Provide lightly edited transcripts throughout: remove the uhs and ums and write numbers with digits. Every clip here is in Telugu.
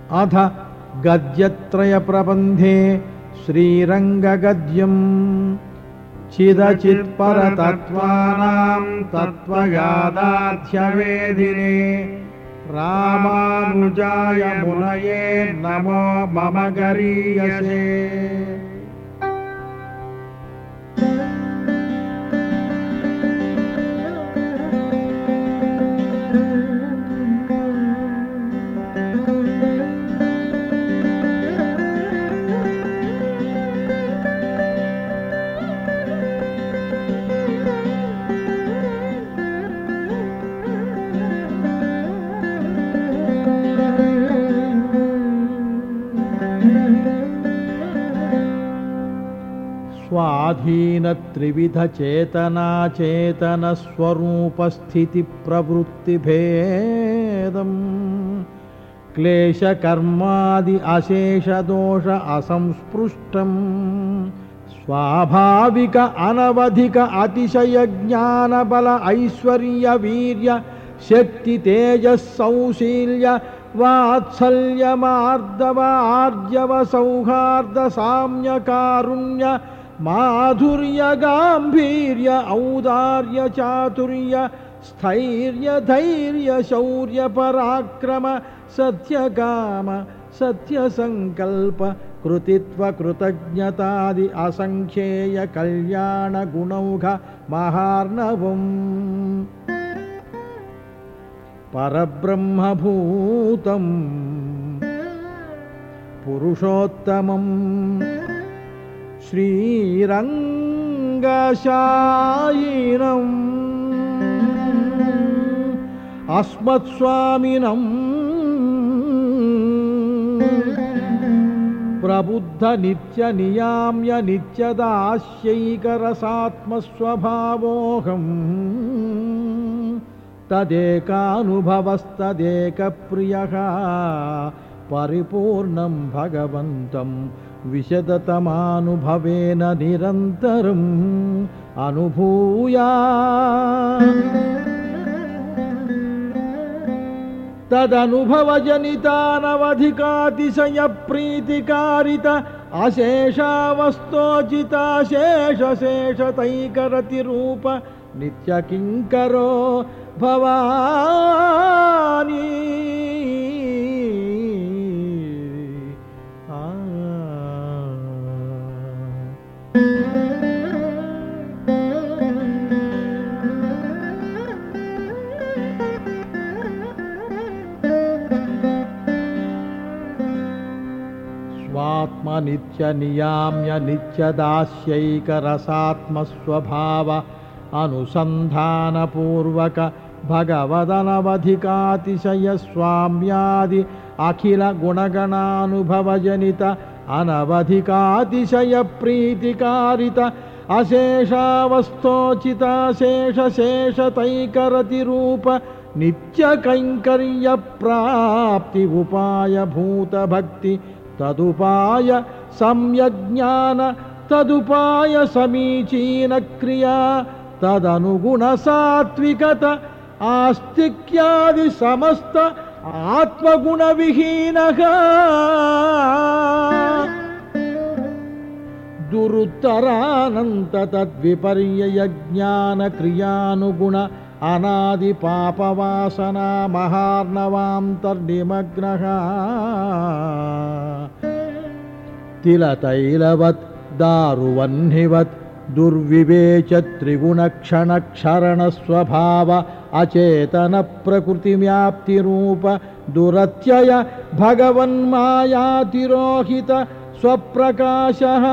అథ గద్యత్రయ ప్రబంధే శ్రీరంగగద్యం చిదచిత్పరతత్వానాం తత్వయాదాధ్యవేదినే రామానుజాయ మునయే నమో మమ గరీయసే. స్వాధీన త్రివిధ చేతనా చేతన స్వరూపస్థితి ప్రవృత్తి భేదం క్లేశ కర్మాది అశేష దోష అసంస్పృష్టం స్వాభావిక అనవధిక అతిశయ జ్ఞాన బల ఐశ్వర్య వీర్య శక్తి తేజస్సౌశీల్య వాత్సల్య మార్దవ ఆర్జవ సౌహార్ద సామ్య కారుణ్య మాధుర్య గాంభీర్య ఔదార్య చాతుర్య స్థైర్య ధైర్య శౌర్య పరాక్రమ సత్యకామ సత్య సంకల్ప కృతిత్వ కృతజ్ఞతాది అసంఖ్యేయ కళ్యాణ గుణౌఘ మహార్ణవం పరబ్రహ్మభూతం పురుషోత్తమం శ్రీరంగశాయినం అస్మత్స్వామినం ప్రబుద్ధ నిత్య నియామ్య నిత్యదాస్యైకరసాత్మస్వభావోహం తదేకానుభవస్తదేకప్రియః పరిపూర్ణం భగవంతం విశదతమానుభవేన నిరంతరం అనుభూయా తదనుభవజనితానవధికాతిశయ ప్రీతికారిత అశేషావస్తోచితాశేషశేషతైకరతి రూప నిత్యకింకరో భవాని స్వాత్మ నిత్య నియామ్య నిత్యదాస్యైకరసాత్మస్వభావ అనుసంధానపూర్వక భగవదనవధికాతిశయ స్వామ్యాది అఖిల గుణగణానుభవజనిత అనవధికాతిశయ ప్రీతికారిత అశేషావస్తోచితాశేషశేషతైకరతి రూప నిత్యకైంకర్య ప్రాప్తి ఉపాయ భూత భక్తి తదుపాయ సమ్యజ్ఞాన తదుపాయ సమీచీన క్రియా తదనుగుణ సాత్వికత ఆస్తిక్యాది సమస్త ఆత్మగుణ విహీనః దురుత్తరానంత తద్విపర్యయ జ్ఞాన క్రియానుగుణ అనాది పాపవాసనా మహార్ణవాంతర్నిమగ్నః తిలతైలవత్ దారువహ్నివత్ దుర్వివేచ త్రిగుణక్షణక్షరణ స్వభావ అచేతన ప్రకృతివ్యాప్తి రూప దురత్యయ భగవన్మాయాతిరోహిత స్వప్రకాశః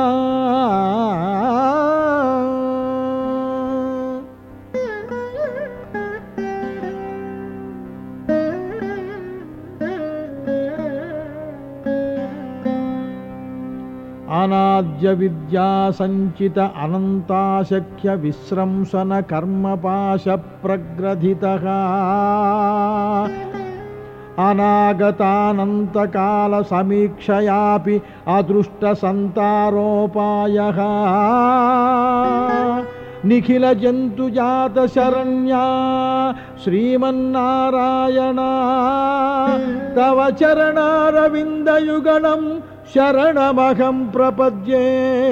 అనాద్య విద్యా సంచిత అనంతాశక్య విశ్రంసన కర్మపాశ ప్రగ్రథితః అనాగతానంతకాల సమీక్షయాపి అదృష్ట సంతారోపాయః నిఖిల జంతుజాత శరణ్యా శ్రీమన్నారాయణ తవ చరణారవిందయుగళం శరణమహం ప్రపద్యే.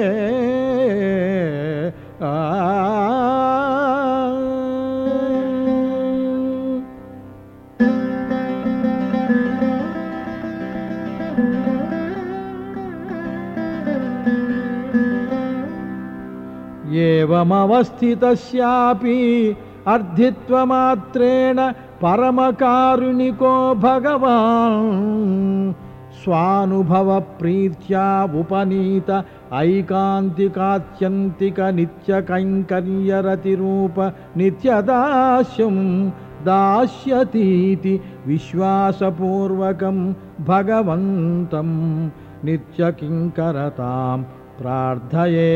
ఏవమవస్థితస్యాపి అర్థిత్వమాత్రేణ పరమకారుణికో భగవాన్ స్వానుభవ ప్రీత్యా ఉపనీత ఐకాంతికాత్యంతిక నిత్య కైంకర్యరతిరూప నిత్యదాస్యం దాస్యతీతి విశ్వాసపూర్వకం భగవంతం నిత్యకింకరతాం ప్రార్థయే.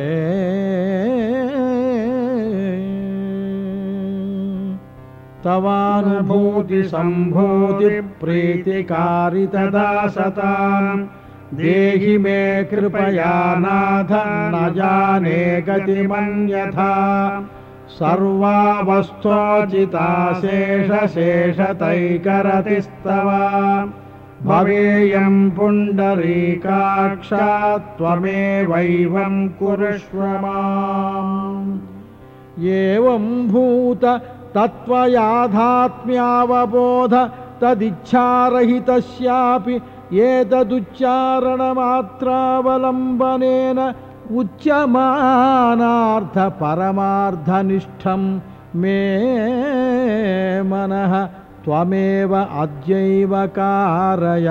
తవానుభూతి సంభూతి ప్రీతికారి తదా సతాం దేహి మే కృపయా నాథ న జానే గతిమన్యథా. సర్వావస్థోచితాశేషశేషతైకరతిస్తవ భవేయం పుండరీకాక్షా త్వమేవైవం కురుష్వ మాం. ఏవం భూత తత్వయాథాత్మ్యావబోధ తదిచ్ఛారహితస్యాపి ఏతదుచ్చారణమాత్రావలంబనేన ఉచ్యమానార్థ పరమార్థనిష్టం మే మనః త్వమేవ అద్యైవ కారయ.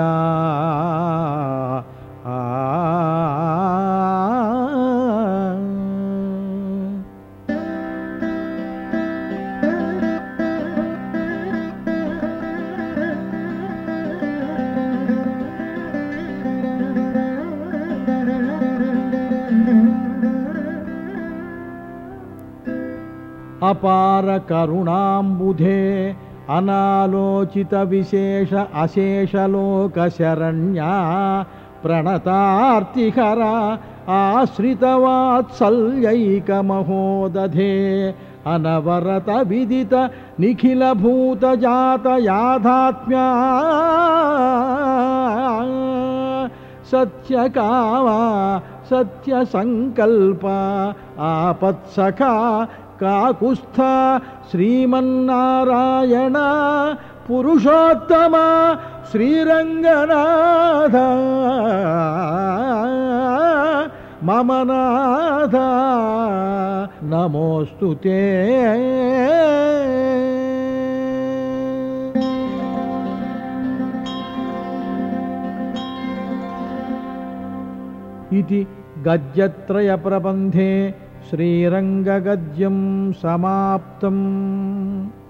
అపార కరుణాంబుధే అనాలోచిత విశేష అశేషలోక శరణ్యా ప్రణతార్తిహర ఆశ్రితవాత్సల్యైక మహోదధే అనవరత విదిత నిఖిల భూత జాత యాథాత్మ్యా సత్యకామా సత్య సంకల్ప ఆపత్సఖా కాకుస్థ శ్రీమన్నారాయణ పురుషోత్తమ శ్రీరంగనాథ మమ నాథ నమోస్తుతే. ఇది గద్యత్రయ ప్రబంధే శ్రీరంగగద్యం సమాప్తం.